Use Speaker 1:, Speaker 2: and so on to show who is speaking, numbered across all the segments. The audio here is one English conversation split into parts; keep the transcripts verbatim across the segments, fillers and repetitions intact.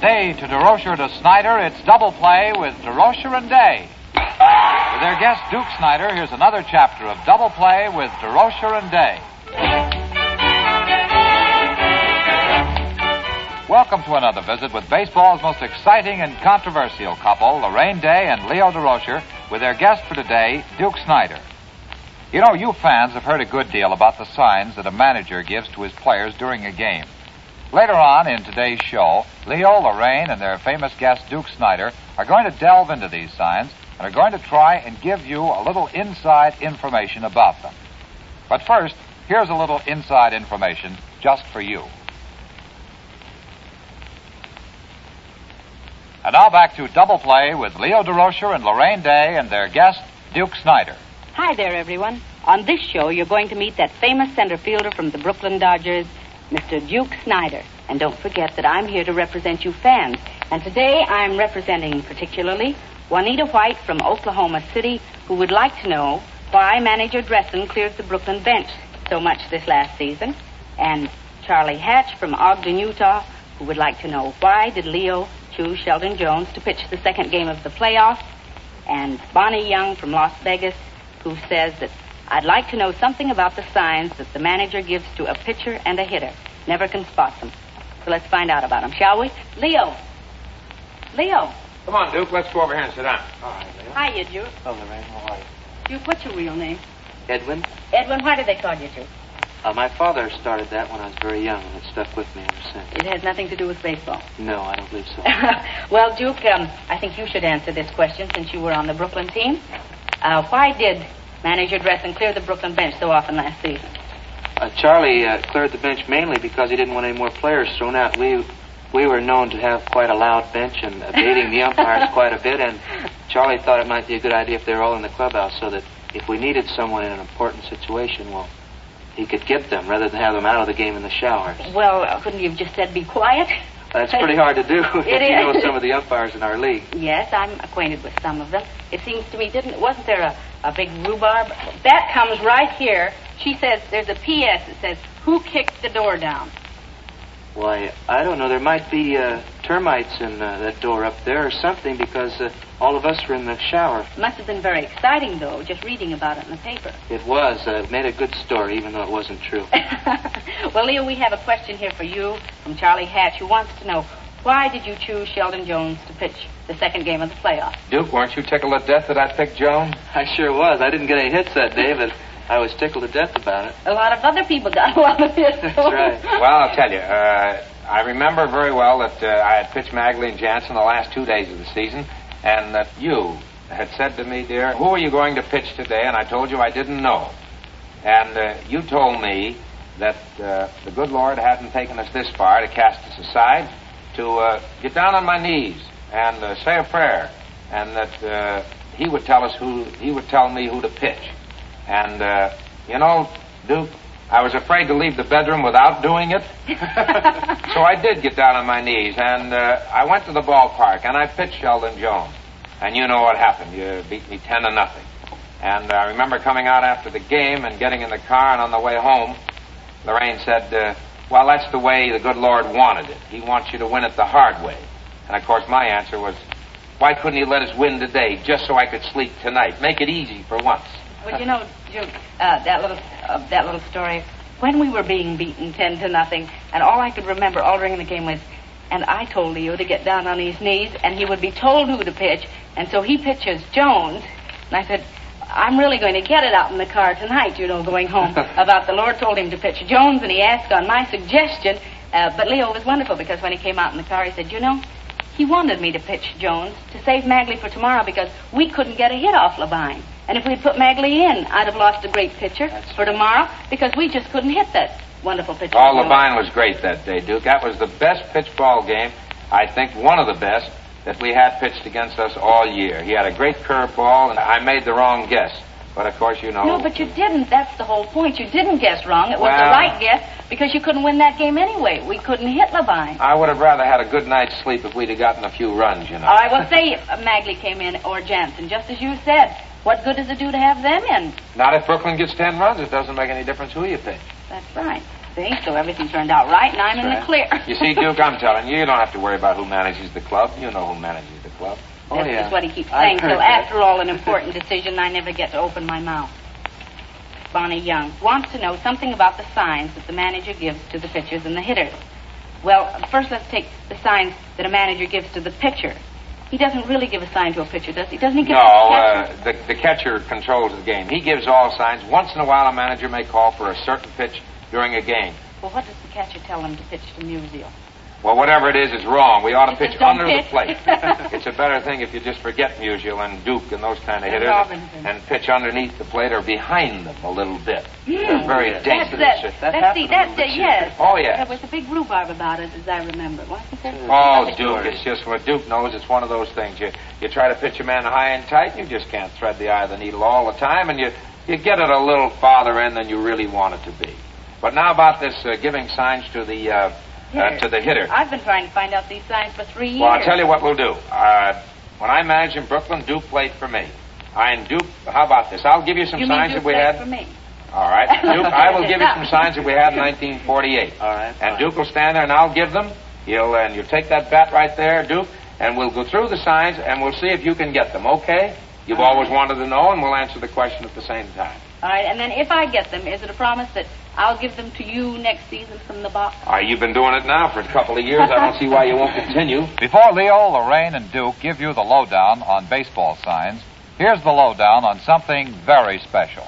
Speaker 1: Today, to DeRocher to Snyder, it's Double Play with DeRocher and Day. With their guest, Duke Snyder, here's another chapter of Double Play with DeRocher and Day. Welcome to another visit with baseball's most exciting and controversial couple, Lorraine Day and Leo DeRocher, with their guest for today, Duke Snyder. You know, you fans have heard a good deal about the signs that a manager gives to his players during a game. Later on in today's show, Leo, Lorraine, and their famous guest, Duke Snyder, are going to delve into these signs and are going to try and give you a little inside information about them. But first, here's a little inside information just for you. And now back to Double Play with Leo DeRocher and Lorraine Day and their guest, Duke Snyder.
Speaker 2: Hi there, everyone. On this show, you're going to meet that famous center fielder from the Brooklyn Dodgers, Mister Duke Snyder. And don't forget that I'm here to represent you fans. And today I'm representing particularly Juanita White from Oklahoma City, who would like to know why manager Dressen cleared the Brooklyn bench so much this last season. And Charlie Hatch from Ogden, Utah, who would like to know why did Leo choose Sheldon Jones to pitch the second game of the playoffs. And Bonnie Young from Las Vegas, who says that I'd like to know something about the signs that the manager gives to a pitcher and a hitter. Never can spot them. So let's find out about them, shall we? Leo. Leo.
Speaker 3: Come on, Duke. Let's go over here and sit down.
Speaker 4: All right, Leo.
Speaker 2: Hiya, Duke.
Speaker 4: Oh, Lorraine, how are you?
Speaker 2: Duke, what's your real name?
Speaker 4: Edwin.
Speaker 2: Edwin, why do they call you Duke?
Speaker 4: Uh, my father started that when I was very young, and it stuck with me ever since.
Speaker 2: It has nothing to do with baseball.
Speaker 4: No, I don't believe so.
Speaker 2: Well, Duke, um, I think you should answer this question since you were on the Brooklyn team. Uh, why did manager Dressen clear the Brooklyn bench so often last season?
Speaker 4: Uh, Charlie uh, cleared the bench mainly because he didn't want any more players thrown out. We we were known to have quite a loud bench and uh, baiting the umpires quite a bit, and Charlie thought it might be a good idea if they were all in the clubhouse so that if we needed someone in an important situation, well, he could get them rather than have them out of the game in the showers.
Speaker 2: Well, uh, couldn't you have just said be quiet?
Speaker 4: That's pretty hard to do if
Speaker 2: It
Speaker 4: you
Speaker 2: is.
Speaker 4: know some of the umpires in our league.
Speaker 2: Yes, I'm acquainted with some of them. It seems to me, didn't wasn't there a, a big rhubarb? That comes right here. She says there's a P S that says, who kicked the door down?
Speaker 4: Why, I don't know. There might be uh, termites in uh, that door up there or something because uh, all of us were in the shower.
Speaker 2: Must have been very exciting, though, just reading about it in the paper.
Speaker 4: It was. Uh, it made a good story, even though it wasn't true.
Speaker 2: Well, Leo, we have a question here for you from Charlie Hatch, who wants to know, why did you choose Sheldon Jones to pitch the second game of the playoffs?
Speaker 3: Duke, weren't you tickled to death that I picked Jones?
Speaker 4: I sure was. I didn't get any hits that day, but I was tickled to death about it.
Speaker 2: A lot of other people got a lot of hits.
Speaker 4: That's right.
Speaker 3: Well, I'll tell you, uh, I remember very well that uh, I had pitched Magley and Jansen the last two days of the season, and that you had said to me, dear, who are you going to pitch today? And I told you I didn't know. And uh, you told me that uh, the good Lord hadn't taken us this far to cast us aside, to uh, get down on my knees and uh, say a prayer, and that uh, he would tell us who, he would tell me who to pitch. And, uh, you know, Duke, I was afraid to leave the bedroom without doing it. So I did get down on my knees, and uh, I went to the ballpark, and I pitched Sheldon Jones. And you know what happened. You beat me ten to nothing. And I remember coming out after the game and getting in the car, and on the way home, Lorraine said, uh, well, that's the way the good Lord wanted it. He wants you to win it the hard way. And, of course, my answer was, why couldn't he let us win today just so I could sleep tonight? Make it easy for once.
Speaker 2: Well, you know, Duke, uh, that little uh, that little story, when we were being beaten ten to nothing, and all I could remember all during the game was, and I told Leo to get down on his knees, and he would be told who to pitch, and so he pitches Jones, and I said, I'm really going to get it out in the car tonight, you know, going home, about the Lord told him to pitch Jones, and he asked on my suggestion, uh, but Leo was wonderful, because when he came out in the car, he said, you know, he wanted me to pitch Jones to save Magley for tomorrow, because we couldn't get a hit off Labine. And if we'd put Magley in, I'd have lost a great pitcher That's for tomorrow, because we just couldn't hit that wonderful pitcher.
Speaker 3: Oh, Labine was great that day, Duke. That was the best pitch ball game, I think one of the best, that we had pitched against us all year. He had a great curve ball, and I made the wrong guess. But, of course, you know...
Speaker 2: No, but you didn't. That's the whole point. You didn't guess wrong. It was
Speaker 3: well,
Speaker 2: the right guess, because you couldn't win that game anyway. We couldn't hit Labine.
Speaker 3: I would have rather had a good night's sleep if we'd have gotten a few runs, you know.
Speaker 2: All right, well, say Magley came in, or Jansen, just as you said. what good does it do to have them in?
Speaker 3: Not if Brooklyn gets ten runs. It doesn't make any difference who you pitch.
Speaker 2: That's right. See, so everything turned out right, and I'm
Speaker 3: That's
Speaker 2: in
Speaker 3: right.
Speaker 2: the clear.
Speaker 3: You see, Duke, I'm telling you, you don't have to worry about who manages the club. You know who manages the club.
Speaker 4: Oh,
Speaker 2: That's
Speaker 4: yeah.
Speaker 2: just what he keeps
Speaker 4: I've
Speaker 2: saying.
Speaker 4: heard
Speaker 2: So
Speaker 4: that.
Speaker 2: after all, an important decision, I never get to open my mouth. Bonnie Young wants to know something about the signs that the manager gives to the pitchers and the hitters. Well, first let's take the signs that a manager gives to the pitcher. He doesn't really give a sign to a pitcher, does he? Doesn't he give
Speaker 3: No,
Speaker 2: it to the
Speaker 3: uh,
Speaker 2: catcher?
Speaker 3: the, the catcher controls the game. He gives all signs. Once in a while, a manager may call for a certain pitch during a game.
Speaker 2: Well, what does the catcher tell him to pitch to Musial?
Speaker 3: Well, whatever it is, it's wrong. We ought to
Speaker 2: Just
Speaker 3: pitch
Speaker 2: don't
Speaker 3: under
Speaker 2: pitch.
Speaker 3: the plate. It's a better thing if you just forget Musial and Duke and those kind of
Speaker 2: And
Speaker 3: hitters
Speaker 2: Robinson.
Speaker 3: and pitch underneath the plate or behind them a little bit.
Speaker 2: Mm.
Speaker 3: They're very
Speaker 4: That's
Speaker 3: dangerous.
Speaker 2: That's,
Speaker 4: That
Speaker 2: that's,
Speaker 4: happened
Speaker 2: the, that's
Speaker 4: a
Speaker 2: the,
Speaker 4: little bit,
Speaker 2: yes.
Speaker 3: Oh, yes.
Speaker 2: There was a big rhubarb about it, as I remember, wasn't there?
Speaker 3: Oh,
Speaker 2: That's
Speaker 3: Duke,
Speaker 2: right.
Speaker 3: it's just what Duke knows. It's one of those things. You you try to pitch a man high and tight, you just can't thread the eye of the needle all the time, and you, you get it a little farther in than you really want it to be. But now about this uh, giving signs to the uh, uh, to the hitter.
Speaker 2: I've been trying to find out these signs for three years.
Speaker 3: Well, I'll tell you what we'll do. Uh, when I managed in Brooklyn, Duke played for me. I and Duke, how about this? I'll give you some
Speaker 2: You
Speaker 3: signs
Speaker 2: mean
Speaker 3: that we
Speaker 2: Duke
Speaker 3: had.
Speaker 2: played for me?
Speaker 3: All right. Duke, I will give you some signs that we had in nineteen forty-eight.
Speaker 4: All right.
Speaker 3: And Duke will stand there, and I'll give them. You'll and you'll take that bat right there, Duke, and we'll go through the signs, and we'll see if you can get them. Okay? You've
Speaker 2: All
Speaker 3: always
Speaker 2: right.
Speaker 3: wanted to know, and we'll answer the question at the same time.
Speaker 2: All right, and then if I get them, is it a promise that I'll give them to you next season from the box?
Speaker 3: All right, you've been doing it now for a couple of years. I don't see why you won't continue.
Speaker 1: Before Leo, Lorraine, and Duke give you the lowdown on baseball signs, here's the lowdown on something very special.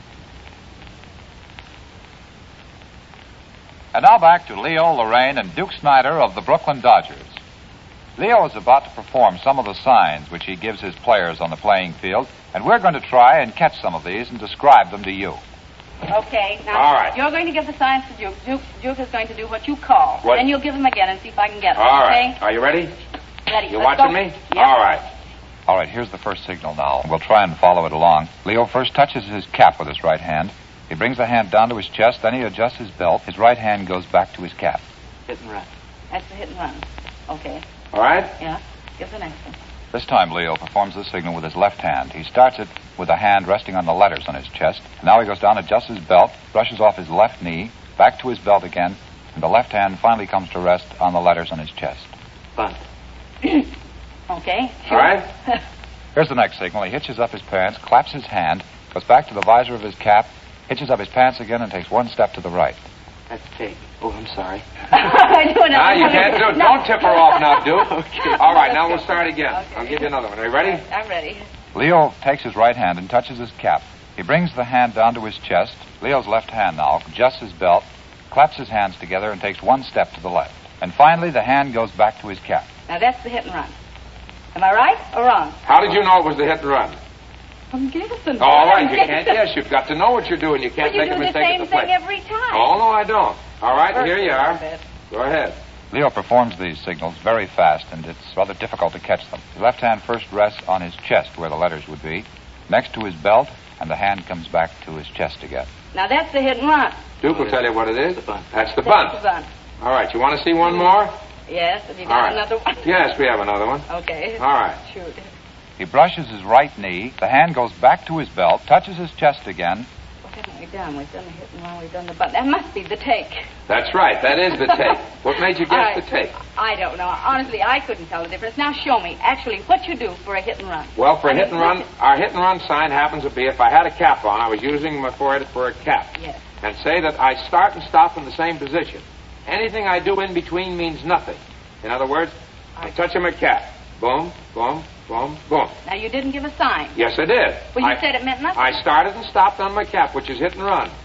Speaker 1: And now back to Leo, Lorraine, and Duke Snyder of the Brooklyn Dodgers. Leo is about to perform some of the signs which he gives his players on the playing field, and we're going to try and catch some of these and describe them to you.
Speaker 2: Okay, now
Speaker 3: All right.
Speaker 2: you're going to give the signs to Duke. Duke. Duke is going to do what you call.
Speaker 3: What?
Speaker 2: Then you'll give them again and see if I can get them.
Speaker 3: All right.
Speaker 2: Okay?
Speaker 3: Are you ready?
Speaker 2: Ready.
Speaker 3: You
Speaker 2: Let's
Speaker 3: watching
Speaker 2: go.
Speaker 3: me?
Speaker 2: Yep.
Speaker 3: All right.
Speaker 1: All right, here's the first signal now. We'll try and follow it along. Leo first touches his cap with his right hand. He brings the hand down to his chest, then he adjusts his belt. His right hand goes back to his cap.
Speaker 4: Hit and run.
Speaker 2: That's the hit and run. Okay.
Speaker 3: All right?
Speaker 2: Yeah. Give the next one.
Speaker 1: This time, Leo performs the signal with his left hand. He starts it with a hand resting on the letters on his chest. Now he goes down, adjusts his belt, brushes off his left knee, back to his belt again, and the left hand finally comes to rest on the letters on his chest.
Speaker 4: Bunt.
Speaker 2: Okay.
Speaker 3: All right?
Speaker 1: Here's the next signal. He hitches up his pants, claps his hand, goes back to the visor of his cap, hitches up his pants again, and takes one step to the right.
Speaker 4: That's take. Oh, I'm sorry.
Speaker 2: Do another
Speaker 3: Now you
Speaker 2: one.
Speaker 3: can't do it.
Speaker 2: No.
Speaker 3: Don't tip her off now, Duke.
Speaker 4: Okay.
Speaker 3: All right, now we'll start again.
Speaker 2: Okay.
Speaker 3: I'll give you another one. Are you ready?
Speaker 2: I'm ready.
Speaker 1: Leo takes his right hand and touches his cap. He brings the hand down to his chest. Leo's left hand now adjusts his belt, claps his hands together, and takes one step to the left. And finally, the hand goes back to his cap.
Speaker 2: Now that's the hit and run. Am I right or wrong?
Speaker 3: How did you know it was the hit and run?
Speaker 2: I'm guessing.
Speaker 3: All right,
Speaker 2: I'm
Speaker 3: you can't
Speaker 2: guessing.
Speaker 3: guess. You've got to know what you're doing. You can't
Speaker 2: But you
Speaker 3: make
Speaker 2: do
Speaker 3: a
Speaker 2: the
Speaker 3: mistake
Speaker 2: same
Speaker 3: at the plate.
Speaker 2: thing every time.
Speaker 3: Oh, no, I don't. All right,
Speaker 2: First
Speaker 3: here you
Speaker 2: a
Speaker 3: are.
Speaker 2: little bit.
Speaker 3: Go ahead.
Speaker 1: Leo performs these signals very fast, and it's rather difficult to catch them. His left hand first rests on his chest, where the letters would be, next to his belt, and the hand comes back to his chest again.
Speaker 2: Now that's the hit and run.
Speaker 3: Duke will tell you what it is.
Speaker 4: The bunt.
Speaker 3: That's the
Speaker 2: That's
Speaker 3: bunt.
Speaker 2: the bunt.
Speaker 3: All right, you want to see one more?
Speaker 2: Yes. Have you
Speaker 3: All
Speaker 2: got
Speaker 3: right.
Speaker 2: another one?
Speaker 3: Yes, we have another one.
Speaker 2: Okay.
Speaker 3: All right.
Speaker 2: Shoot.
Speaker 1: He brushes his right knee, the hand goes back to his belt, touches his chest again.
Speaker 2: What haven't we done? We've done the hit and run. We've done the bunt. That must be the take.
Speaker 3: That's right. That is the take. What made you
Speaker 2: All
Speaker 3: guess
Speaker 2: right.
Speaker 3: the take?
Speaker 2: I don't know. Honestly, I couldn't tell the difference. Now show me, actually, what you do for a hit and run.
Speaker 3: Well, for
Speaker 2: I
Speaker 3: a hit
Speaker 2: mean,
Speaker 3: and run, our hit and run sign happens to be if I had a cap on, I was using my forehead for a cap.
Speaker 2: Yes.
Speaker 3: And say that I start and stop in the same position. Anything I do in between means nothing. In other words, I'm touching my cap. Boom, boom, boom, boom.
Speaker 2: Now you didn't give a sign.
Speaker 3: Yes, I did.
Speaker 2: Well, you
Speaker 3: I,
Speaker 2: said it meant nothing.
Speaker 3: I started and stopped on my cap, which is hit and run.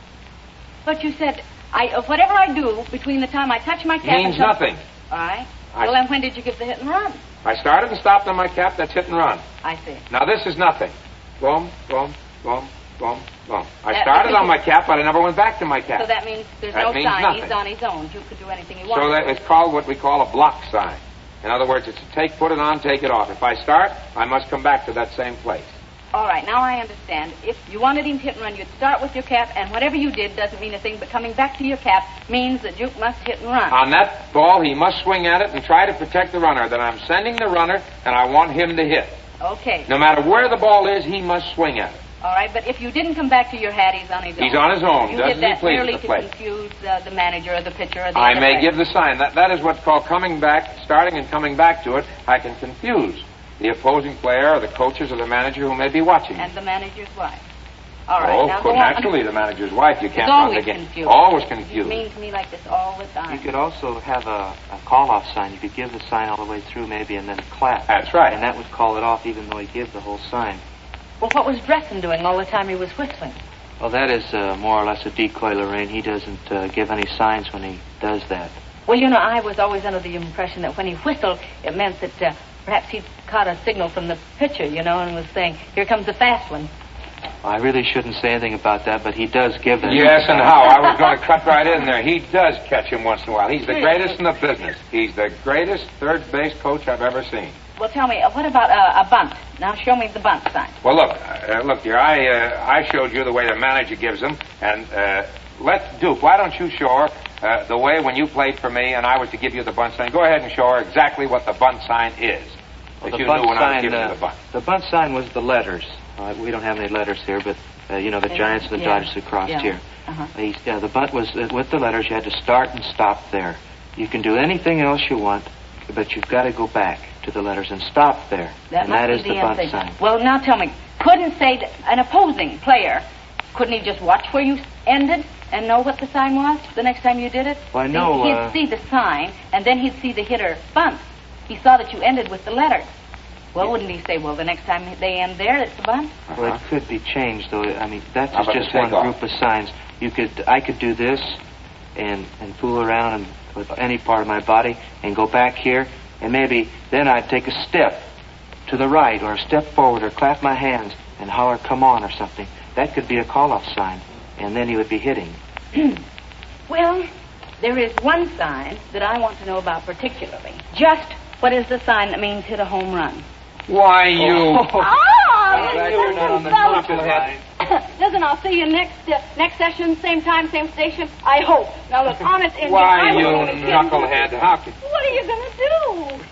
Speaker 2: But you said, I uh, whatever I do between the time I touch my cap
Speaker 3: Means
Speaker 2: and come-
Speaker 3: nothing.
Speaker 2: All right.
Speaker 3: I-
Speaker 2: Well, then when did you give the hit and run?
Speaker 3: I started and stopped on my cap, that's hit and run.
Speaker 2: I see.
Speaker 3: Now, this is nothing. Boom, boom, boom, boom, boom. I
Speaker 2: That-
Speaker 3: started
Speaker 2: because
Speaker 3: on
Speaker 2: you-
Speaker 3: my cap, but I never went back to my cap.
Speaker 2: So that means there's
Speaker 3: That
Speaker 2: no
Speaker 3: means
Speaker 2: sign.
Speaker 3: nothing.
Speaker 2: He's on his own. You could do anything he wants.
Speaker 3: So that it's called what we call a block sign. In other words, it's a take, put it on, take it off. If I start, I must come back to that same place.
Speaker 2: All right, now I understand. If you wanted him to hit and run, you'd start with your cap, and whatever you did doesn't mean a thing, but coming back to your cap means that Duke must hit and run.
Speaker 3: On that ball, he must swing at it and try to protect the runner. That I'm sending the runner, and I want him to hit.
Speaker 2: Okay.
Speaker 3: No matter where the ball is, he must swing at it.
Speaker 2: All right, but if you didn't come back to your hat, he's on his own.
Speaker 3: He's on his own.
Speaker 2: You
Speaker 3: Does
Speaker 2: did
Speaker 3: as
Speaker 2: that
Speaker 3: he pleases
Speaker 2: merely
Speaker 3: the
Speaker 2: to
Speaker 3: plate.
Speaker 2: confuse uh, the manager or the pitcher or the
Speaker 3: I
Speaker 2: other
Speaker 3: may
Speaker 2: player.
Speaker 3: give the sign. That That is what's called coming back, starting and coming back to it. I can confuse the opposing player or the coaches or the manager who may be watching.
Speaker 2: And the manager's wife. All right,
Speaker 3: oh,
Speaker 2: now
Speaker 3: could
Speaker 2: go on.
Speaker 3: naturally, the manager's wife. You can't
Speaker 2: It's
Speaker 3: run
Speaker 2: always
Speaker 3: the game.
Speaker 2: confused.
Speaker 3: Always
Speaker 2: You
Speaker 3: confused.
Speaker 2: mean to me like this all the time.
Speaker 4: You could also have a, a call-off sign. You could give the sign all the way through, maybe, and then clap.
Speaker 3: That's right.
Speaker 4: And that would call it off, even though he gave the whole sign.
Speaker 2: Well, what was Dresden doing all the time he was whistling?
Speaker 4: Well, that is uh, more or less a decoy, Lorraine. He doesn't uh, give any signs when he does that.
Speaker 2: Well, you know, I was always under the impression that when he whistled, it meant that uh, perhaps he'd caught a signal from the pitcher, you know, and was saying, here comes the fast one.
Speaker 4: I really shouldn't say anything about that, but he does give that.
Speaker 3: Yes, and how? I was going to cut right in there. He does catch him once in a while. He's the greatest in the business. He's the greatest third base coach I've ever seen.
Speaker 2: Well, tell me, uh, what about uh, a bunt? Now, show me the bunt sign.
Speaker 3: Well, look, uh, look, dear, I uh, I showed you the way the manager gives them, and uh, let Duke, why don't you show her uh, the way when you played for me and I was to give you the bunt sign? Go ahead and show her exactly what the bunt sign is.
Speaker 4: Well,
Speaker 3: that
Speaker 4: the
Speaker 3: you
Speaker 4: bunt
Speaker 3: knew when I was
Speaker 4: sign,
Speaker 3: giving
Speaker 4: uh,
Speaker 3: you the bunt.
Speaker 4: The bunt sign was the letters. Uh, we don't have any letters here, but, uh, you know, the
Speaker 2: Yeah,
Speaker 4: Giants and the
Speaker 2: yeah,
Speaker 4: Dodgers across
Speaker 2: yeah.
Speaker 4: here.
Speaker 2: Uh-huh.
Speaker 4: He, yeah, the bunt was uh, with the letters. You had to start and stop there. You can do anything else you want, but you've got to go back to the letters and stop there.
Speaker 2: That
Speaker 4: and
Speaker 2: must
Speaker 4: that
Speaker 2: be
Speaker 4: is
Speaker 2: the,
Speaker 4: the
Speaker 2: end
Speaker 4: bunt
Speaker 2: thing.
Speaker 4: sign.
Speaker 2: Well, now tell me, couldn't say that an opposing player, couldn't he just watch where you ended and know what the sign was the next time you did it?
Speaker 4: Well, I know,
Speaker 2: He'd
Speaker 4: uh,
Speaker 2: see the sign, and then he'd see the hitter bunt. He saw that you ended with the letters. Well, wouldn't he say, well, the next time they end there, it's the bunt?
Speaker 4: Well, it could be changed, though. I mean, that's
Speaker 3: How about
Speaker 4: just
Speaker 3: the
Speaker 4: one
Speaker 3: takeoff?
Speaker 4: group of signs. You could, I could do this, and and fool around and with any part of my body, and go back here, and maybe then I'd take a step to the right, or a step forward, or clap my hands and holler, "Come on," or something. That could be a call-off sign, and then he would be hitting.
Speaker 2: Well, there is one sign that I want to know about particularly. Just what is the sign that means hit a home run?
Speaker 3: Why, you...
Speaker 2: Oh,
Speaker 4: glad you're not on the
Speaker 2: fellas.
Speaker 4: knucklehead.
Speaker 2: Listen, I'll see you next uh, next session, same time, same station. I hope. Now, look, honest Indian,
Speaker 3: Why,
Speaker 2: I
Speaker 3: you
Speaker 2: was gonna kill
Speaker 3: knucklehead. How can...
Speaker 2: What are you going to do?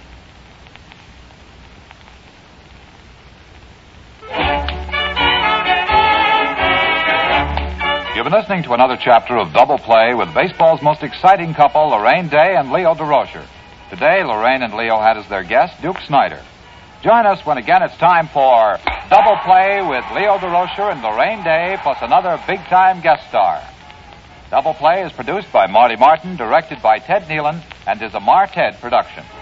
Speaker 1: You've been listening to another chapter of Double Play with baseball's most exciting couple, Lorraine Day and Leo DeRocher. Today, Lorraine and Leo had as their guest Duke Snider. Join us when again it's time for Double Play with Leo DeRocher and Lorraine Day, plus another big-time guest star. Double Play is produced by Marty Martin, directed by Ted Nealon, and is a Marted production.